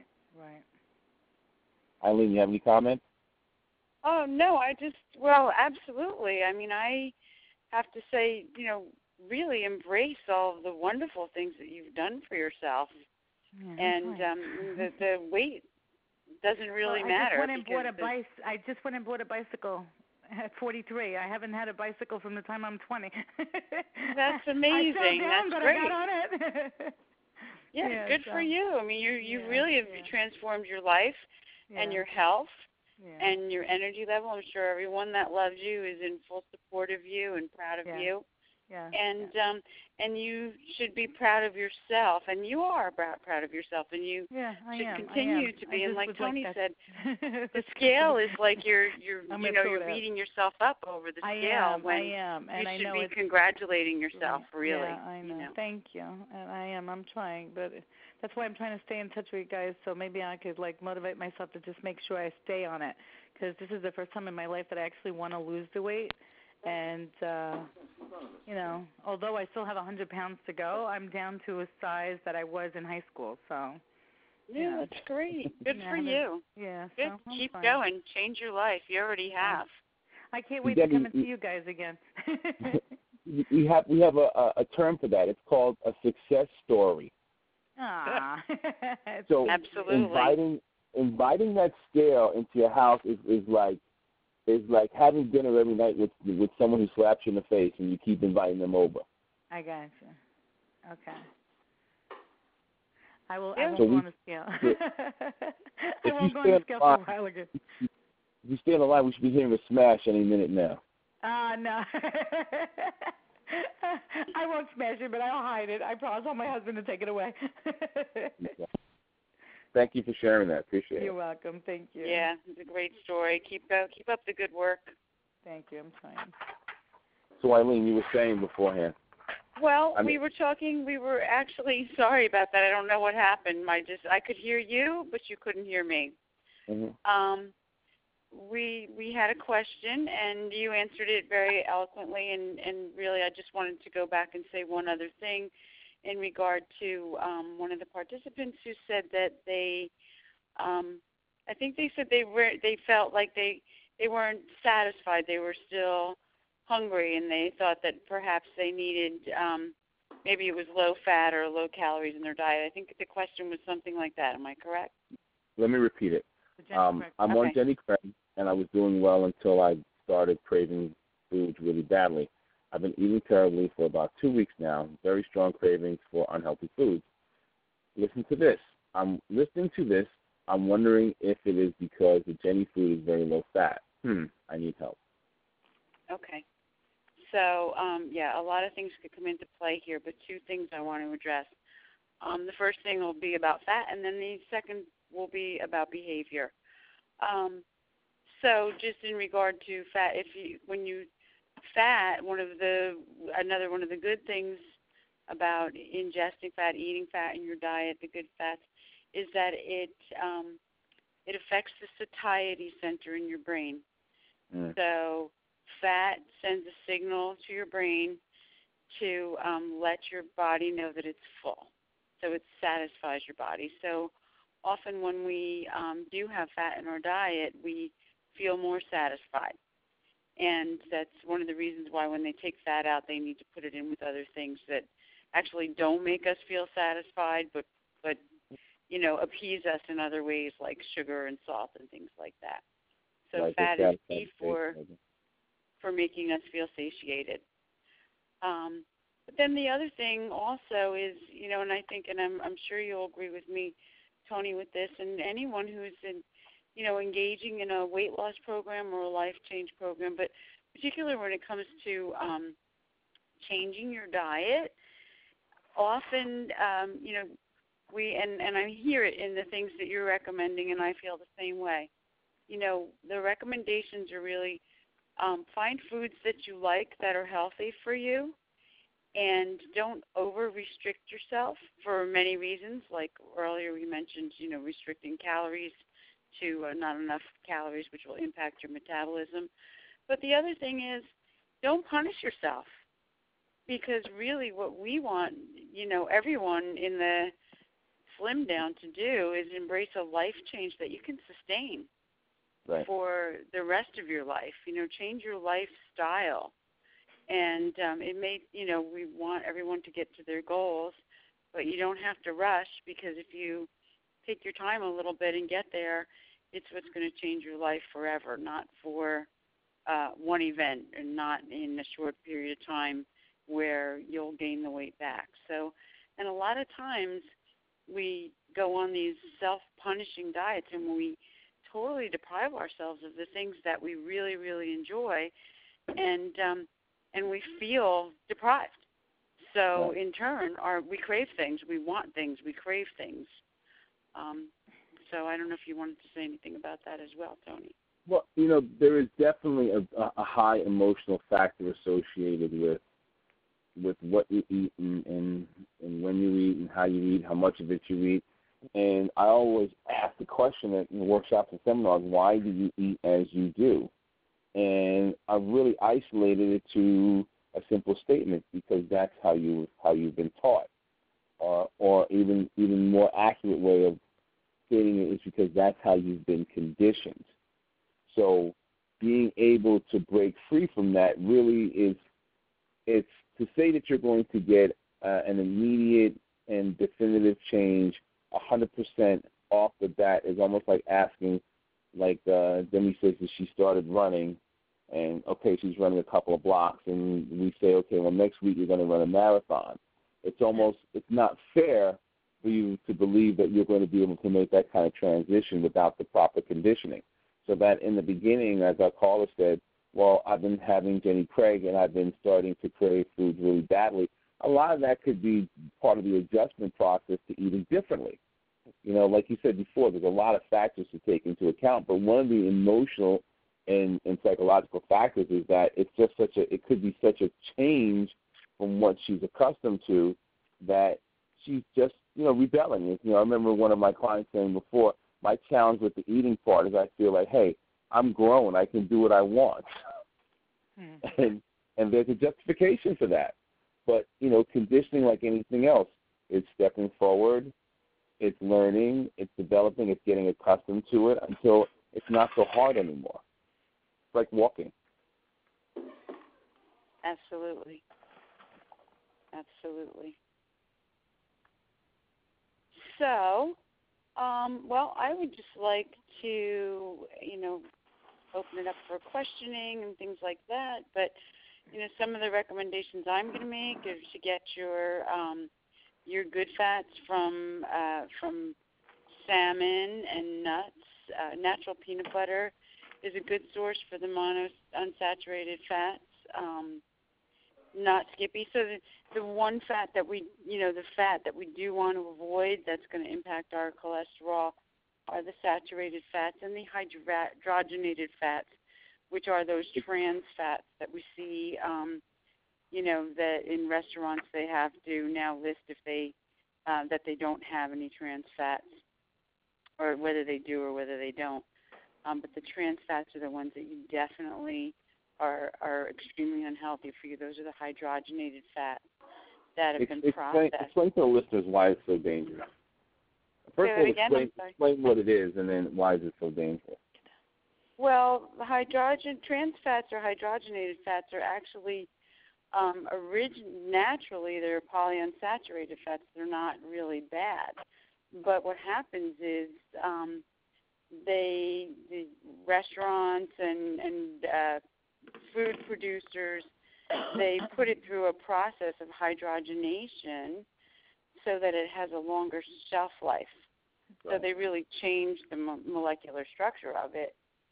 Eileen, you have any comments? Oh, no, absolutely. I mean, I have to say, really embrace all of the wonderful things that you've done for yourself. Yeah, and the weight doesn't really matter. I just went and bought a bicycle at 43. I haven't had a bicycle from the time I'm 20. That's amazing. That's great. I got on it. Good for you. I mean, you really have transformed your life and your health and your energy level. I'm sure everyone that loves you is in full support of you and proud of you. Yeah. And you should be proud of yourself, and you are proud of yourself, and you should continue to be. And like Tony said, the scale is like you're beating yourself up over the scale. I am. And you should be congratulating yourself, really. Yeah, I know. Thank you. And I am. I'm trying, but that's why I'm trying to stay in touch with you guys. So maybe I could motivate myself to just make sure I stay on it, because this is the first time in my life that I actually want to lose the weight. And, although I still have 100 pounds to go, I'm down to a size that I was in high school. So, that's great. Good for you. Yeah. Good. So keep going. Change your life. You already have. I can't wait to come and see you guys again. we have a term for that. It's called a success story. Ah, so absolutely. Inviting that scale into your house is like having dinner every night with someone who slaps you in the face and you keep inviting them over. I got you. Okay. I will So go on the scale. I won't go on the scale for a while ago. If you stay on the line, we should be hearing a smash any minute now. No. I won't smash it, but I'll hide it. I promise. I'll my husband to take it away. Thank you for sharing that. Appreciate it. You're welcome. Thank you. Yeah, it's a great story. Keep up the good work. Thank you. I'm trying. So, Eileen, you were saying beforehand. Well, we were talking. We were actually sorry about that. I don't know what happened. I could hear you, but you couldn't hear me. Mm-hmm. We had a question, and you answered it very eloquently. And really, I just wanted to go back and say one other thing in regard to one of the participants who said that they, I think they said they felt like they weren't satisfied. They were still hungry, and they thought that perhaps they needed maybe it was low fat or low calories in their diet. I think the question was something like that. Am I correct? Let me repeat it. I'm on Jenny Craig, and I was doing well until I started craving foods really badly. I've been eating terribly for about 2 weeks now, very strong cravings for unhealthy foods. Listen to this. I'm listening to this. I'm wondering if it is because the Jenny food is very low fat. I need help. Okay. So, a lot of things could come into play here, but two things I want to address. The first thing will be about fat, and then the second will be about behavior. So just in regard to fat, another one of the good things about ingesting fat, eating fat in your diet, the good fats, is that it affects the satiety center in your brain. So fat sends a signal to your brain to let your body know that it's full. So it satisfies your body. So often when we do have fat in our diet, we feel more satisfied. And that's one of the reasons why when they take fat out, they need to put it in with other things that actually don't make us feel satisfied, but appease us in other ways like sugar and salt and things like that. So like fat is key for making us feel satiated. But then the other thing also is, and I think, and I'm sure you'll agree with me, Tony, with this, and anyone who's engaging in a weight loss program or a life change program, but particularly when it comes to changing your diet, often, and I hear it in the things that you're recommending, and I feel the same way. The recommendations are really find foods that you like that are healthy for you, and don't over-restrict yourself for many reasons. Like earlier we mentioned, restricting calories to not enough calories, which will impact your metabolism. But the other thing is, don't punish yourself, because really what we want, everyone in the Slim Down to do is embrace a life change that you can sustain for the rest of your life. Change your lifestyle. And it may, we want everyone to get to their goals, but you don't have to rush, because if you take your time a little bit and get there, it's what's going to change your life forever, not for one event and not in a short period of time where you'll gain the weight back. So, and a lot of times we go on these self-punishing diets and we totally deprive ourselves of the things that we really, really enjoy, and we feel deprived. So in turn, we crave things, we want things, we crave things. So I don't know if you wanted to say anything about that as well, Tony. Well, there is definitely a high emotional factor associated with what you eat and when you eat and how you eat, how much of it you eat. And I always ask the question in workshops and seminars, why do you eat as you do? And I've really isolated it to a simple statement, because that's how you've been taught. Or even more accurate way of stating it is because that's how you've been conditioned. So being able to break free from that really is it's to say that you're going to get an immediate and definitive change 100% off the bat is almost like asking, like Demi says that she started running, and, okay, she's running a couple of blocks, and we say, okay, well, next week you're going to run a marathon. It's not fair for you to believe that you're going to be able to make that kind of transition without the proper conditioning. So that in the beginning, as our caller said, well, I've been having Jenny Craig and I've been starting to crave foods really badly. A lot of that could be part of the adjustment process to eating differently. You know, like you said before, there's a lot of factors to take into account, but one of the emotional and psychological factors is that it could be such a change from what she's accustomed to that she's just, rebelling. I remember one of my clients saying before, my challenge with the eating part is I feel like, hey, I'm grown. I can do what I want. And there's a justification for that. But, conditioning, like anything else, is stepping forward, it's learning, it's developing, it's getting accustomed to it until it's not so hard anymore. It's like walking. Absolutely. Absolutely. So, I would just like to, open it up for questioning and things like that. But, some of the recommendations I'm going to make is to get your good fats from salmon and nuts. Natural peanut butter is a good source for the unsaturated fats. Not Skippy. So the one fat that the fat that we do want to avoid that's going to impact our cholesterol are the saturated fats and the hydrogenated fats, which are those trans fats that we see, that in restaurants they have to now list if that they don't have any trans fats, or whether they do or whether they don't. But the trans fats are the ones that you definitely are extremely unhealthy for you. Those are the hydrogenated fats that have been processed. Explain to the listeners why it's so dangerous. First of all, explain what it is, and then why is it so dangerous. Well, trans fats or hydrogenated fats are actually naturally they're polyunsaturated fats. They're not really bad. But what happens is the restaurants and food producers, they put it through a process of hydrogenation so that it has a longer shelf life. Right. So they really change the molecular structure of it,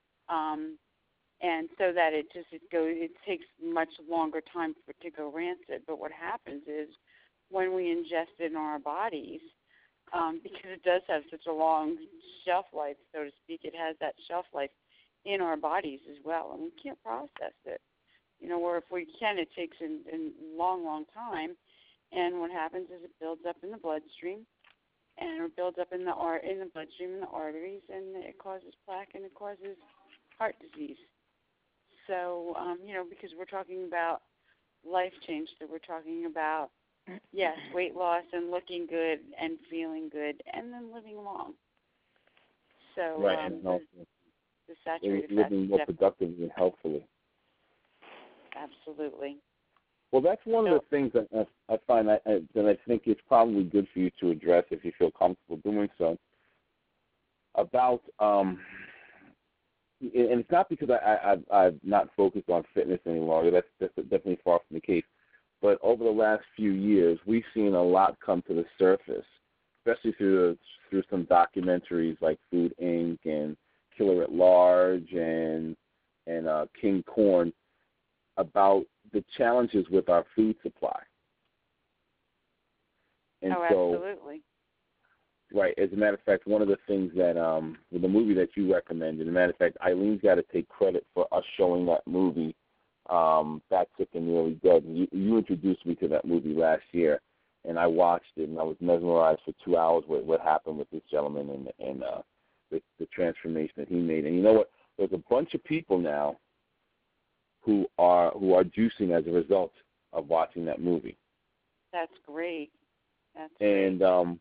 and so that it takes much longer time for it to go rancid. But what happens is when we ingest it in our bodies, because it does have such a long shelf life, so to speak, it has that shelf life in our bodies as well, and we can't process it. Or if we can, it takes a long, long time. And what happens is it builds up in the bloodstream, and it builds up in the bloodstream and the arteries, and it causes plaque and it causes heart disease. So, because we're talking about life change, so we're talking about, yes, weight loss and looking good and feeling good, and then living long. So, right, the saturated fats living more productively and healthfully. Absolutely. Well, that's one of the things that I find that I think it's probably good for you to address if you feel comfortable doing so. About, and it's not because I've not focused on fitness any longer. That's definitely far from the case. But over the last few years, we've seen a lot come to the surface, especially through some documentaries like Food Inc. and Killer at Large and King Corn, about the challenges with our food supply. And absolutely. Right. As a matter of fact, one of the things that with the movie that you recommended, as a matter of fact, Eileen's got to take credit for us showing that movie, Fat, Sick, and Nearly Dead. You introduced me to that movie last year, and I watched it, and I was mesmerized for 2 hours with what happened with this gentleman and the transformation that he made. And you know what? There's a bunch of people now who are juicing as a result of watching that movie. That's great. Great.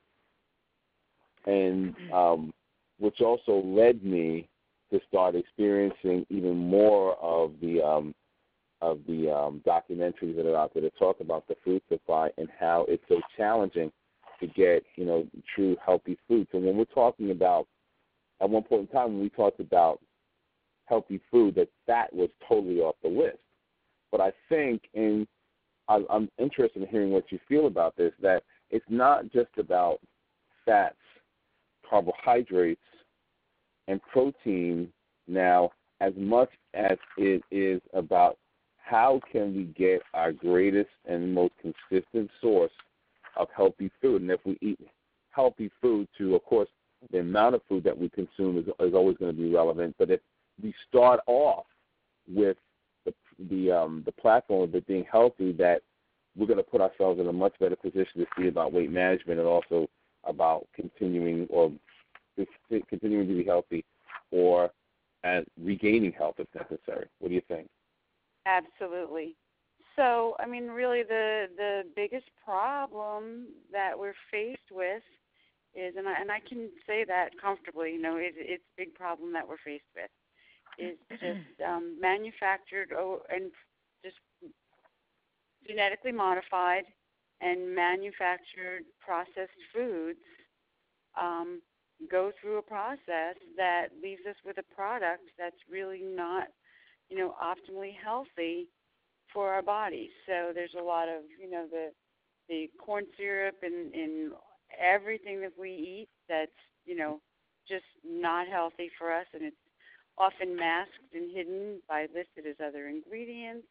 Which also led me to start experiencing even more of the documentaries that are out there that talk about the food supply and how it's so challenging to get, true healthy food. So when we're talking about, at one point in time when we talked about healthy food, that was totally off the list. But I think, and I'm interested in hearing what you feel about this, that it's not just about fats, carbohydrates, and protein now as much as it is about how can we get our greatest and most consistent source of healthy food. And if we eat healthy food too, of course, the amount of food that we consume is always going to be relevant. But if we start off with the platform of it being healthy, that we're going to put ourselves in a much better position to see about weight management and also about continuing to be healthy or regaining health if necessary. What do you think? Absolutely. So, I mean, really the biggest problem that we're faced with is, and I can say that comfortably, it's a big problem that we're faced with, is just manufactured and just genetically modified and manufactured processed foods go through a process that leaves us with a product that's really not, optimally healthy for our bodies. So there's a lot of, the corn syrup and everything that we eat that's, just not healthy for us, and it's often masked and hidden by listed as other ingredients.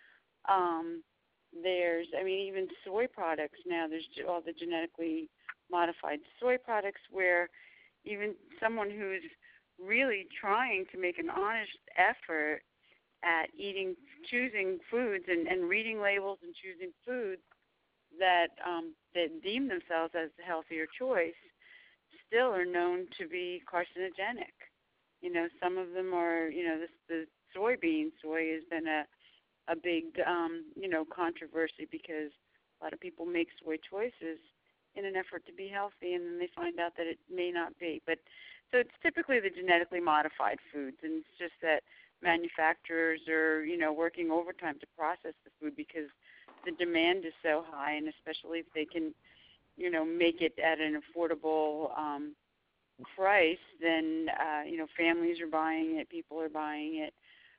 There's, even soy products now, there's all the genetically modified soy products where even someone who's really trying to make an honest effort at choosing foods and reading labels and choosing foods that deem themselves as the healthier choice still are known to be carcinogenic. Some of them are, the soybean. Soy has been a big, controversy because a lot of people make soy choices in an effort to be healthy, and then they find out that it may not be. But so it's typically the genetically modified foods, and it's just that manufacturers are, working overtime to process the food because the demand is so high, and especially if they can, make it at an affordable price, then, families are buying it, people are buying it.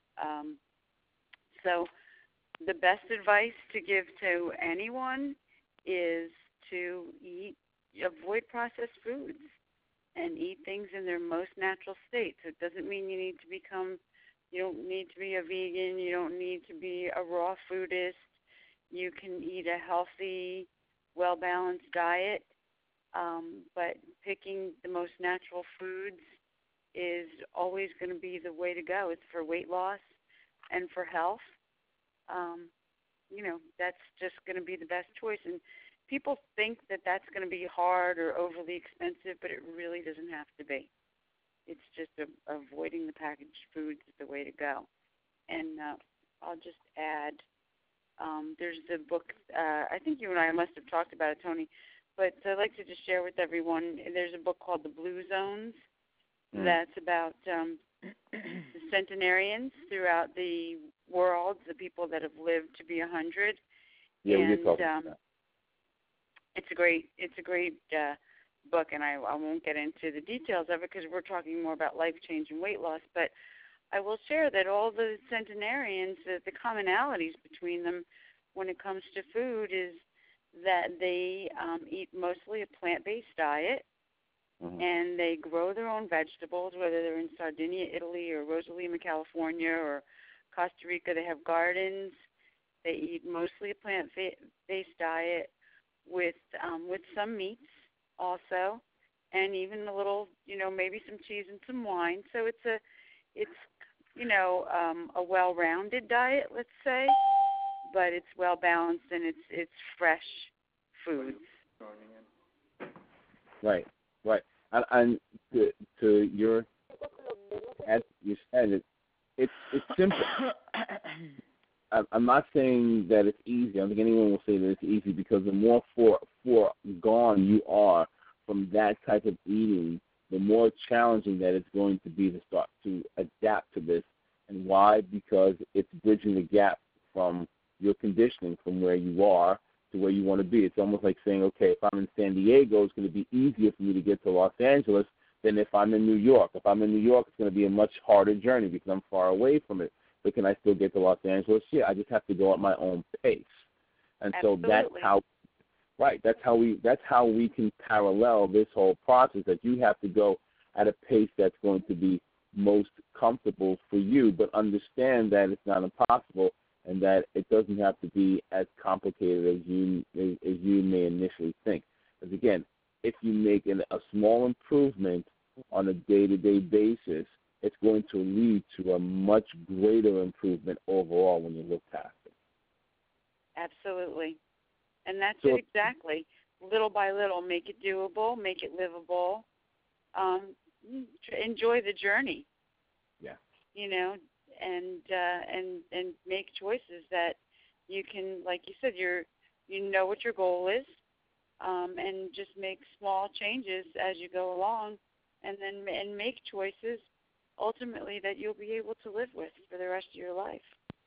So the best advice to give to anyone is to avoid processed foods and eat things in their most natural state. So it doesn't mean you don't need to be a vegan, you don't need to be a raw foodist. You can eat a healthy, well-balanced diet, but picking the most natural foods is always going to be the way to go. It's for weight loss and for health. That's just going to be the best choice. And people think that that's going to be hard or overly expensive, but it really doesn't have to be. It's just avoiding the packaged foods is the way to go. And I'll just add, there's the book, I think you and I must have talked about it, Tony, but I'd like to just share with everyone, there's a book called The Blue Zones that's about the centenarians throughout the world, the people that have lived to be 100. Yeah, we did talk about that. It's a great book, and I won't get into the details of it because we're talking more about life change and weight loss, but I will share that all the centenarians, the commonalities between them when it comes to food is that they eat mostly a plant-based diet, and they grow their own vegetables, whether they're in Sardinia, Italy, or Rosalima, California, or Costa Rica. They have gardens. They eat mostly a plant-based diet with some meats also, and even a little, maybe some cheese and some wine. So it's a well-rounded diet, let's say, but it's well-balanced and it's fresh foods. Right. And to your, as you said, it's simple. I'm not saying that it's easy. I don't think anyone will say that it's easy because the more gone you are from that type of eating, the more challenging that it's going to be to start to adapt to this. And why? Because it's bridging the gap from your conditioning, from where you are to where you want to be. It's almost like saying, okay, if I'm in San Diego, it's going to be easier for me to get to Los Angeles than if I'm in New York. If I'm in New York, it's going to be a much harder journey because I'm far away from it. But can I still get to Los Angeles? Yeah, I just have to go at my own pace. And Absolutely. so that's how we can parallel this whole process, that you have to go at a pace that's going to be most comfortable for you, but understand that it's not impossible and that it doesn't have to be as complicated as you may initially think. Because again, if you make a small improvement on a day-to-day basis, it's going to lead to a much greater improvement overall when you look past it. Absolutely. And that's it exactly. Little by little, make it doable, make it livable. Enjoy the journey. Yeah. And make choices that you can, like you said, you know what your goal is, and just make small changes as you go along, and make choices ultimately that you'll be able to live with for the rest of your life.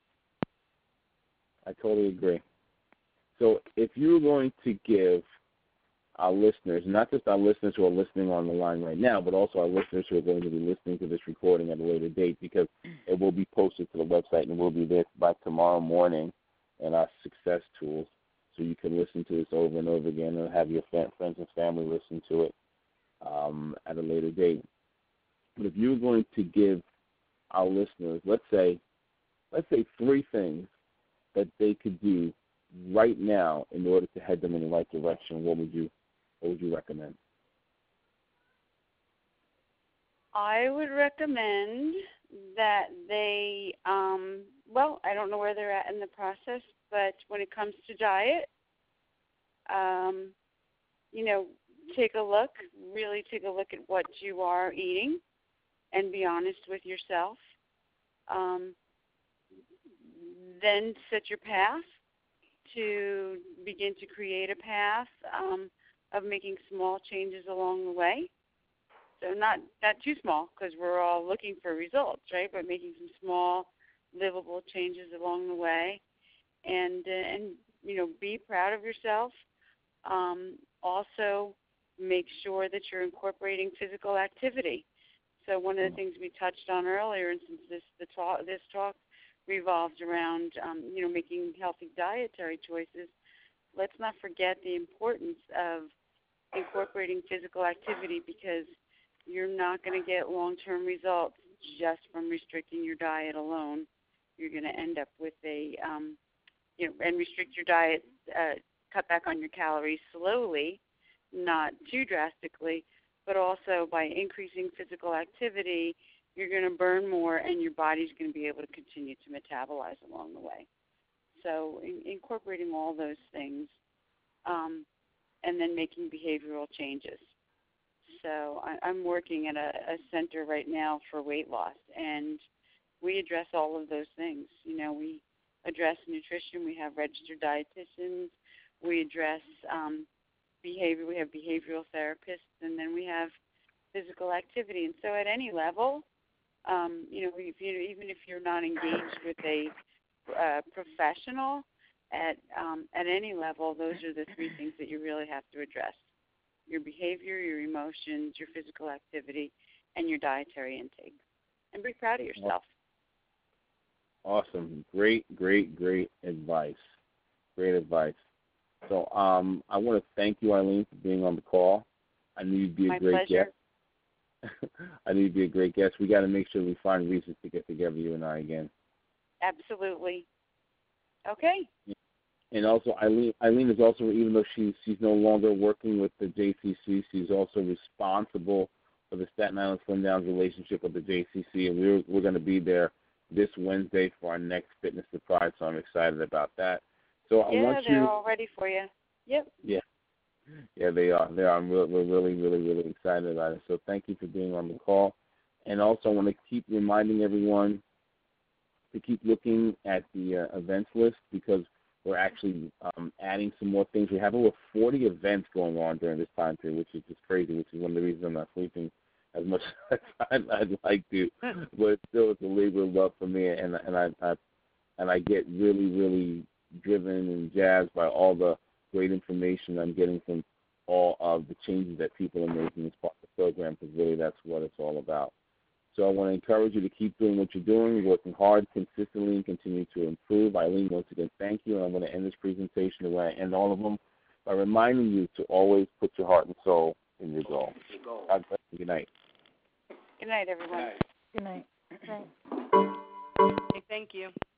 I totally agree. So if you're going to give our listeners, not just our listeners who are listening on the line right now, but also our listeners who are going to be listening to this recording at a later date, because it will be posted to the website and will be there by tomorrow morning in our success tools, so you can listen to this over and over again and have your friends and family listen to it at a later date. But if you're going to give our listeners, let's say 3 things that they could do right now in order to head them in the right direction, what would you recommend? I would recommend that they, I don't know where they're at in the process, but when it comes to diet, really take a look at what you are eating and be honest with yourself. Then set your path to begin to create a path of making small changes along the way. So not too small, because we're all looking for results, right? But making some small, livable changes along the way, and be proud of yourself. Also, make sure that you're incorporating physical activity. So one of the things we touched on earlier, and since this talk revolves around making healthy dietary choices, let's not forget the importance of incorporating physical activity, because you're not going to get long-term results just from restricting your diet alone. You're going to end up with and restrict your diet, cut back on your calories slowly, not too drastically, but also by increasing physical activity, you're going to burn more, and your body's going to be able to continue to metabolize along the way. So incorporating all those things, and then making behavioral changes. So I'm working at a center right now for weight loss, and we address all of those things. We address nutrition. We have registered dietitians. We address behavior. We have behavioral therapists, and then we have physical activity. And so at any level, even if you're not engaged with a professional, at any level, those are the 3 things that you really have to address: your behavior, your emotions, your physical activity, and your dietary intake. And be proud of yourself. Awesome. Great advice. Great advice. So I want to thank you, Eileen, for being on the call. I knew you'd be a great guest. I knew you'd be a great guest. We got to make sure we find reasons to get together, you and I, again. Absolutely. Okay. And also, Eileen is also, even though she's no longer working with the JCC, she's also responsible for the Staten Island Slim Downs relationship with the JCC, and we're going to be there this Wednesday for our next Fitness to Pride, so I'm excited about that. So they're all ready for you. Yep. Yeah, they are. We're really excited about it. So thank you for being on the call. And also I want to keep reminding everyone to keep looking at the events list, because we're actually adding some more things. We have over 40 events going on during this time period, which is just crazy, which is one of the reasons I'm not sleeping as much as I'd like to. But still, it's a labor of love for me, and and I get really, really driven and jazzed by all the great information I'm getting from all of the changes that people are making as part of the program, because really that's what it's all about. So I want to encourage you to keep doing what you're doing, working hard consistently, and continue to improve. Eileen, once again, thank you, and I'm going to end this presentation the way I end all of them by reminding you to always put your heart and soul in your goal. God bless you. Good night. Good night, everyone. Good night. Thank you.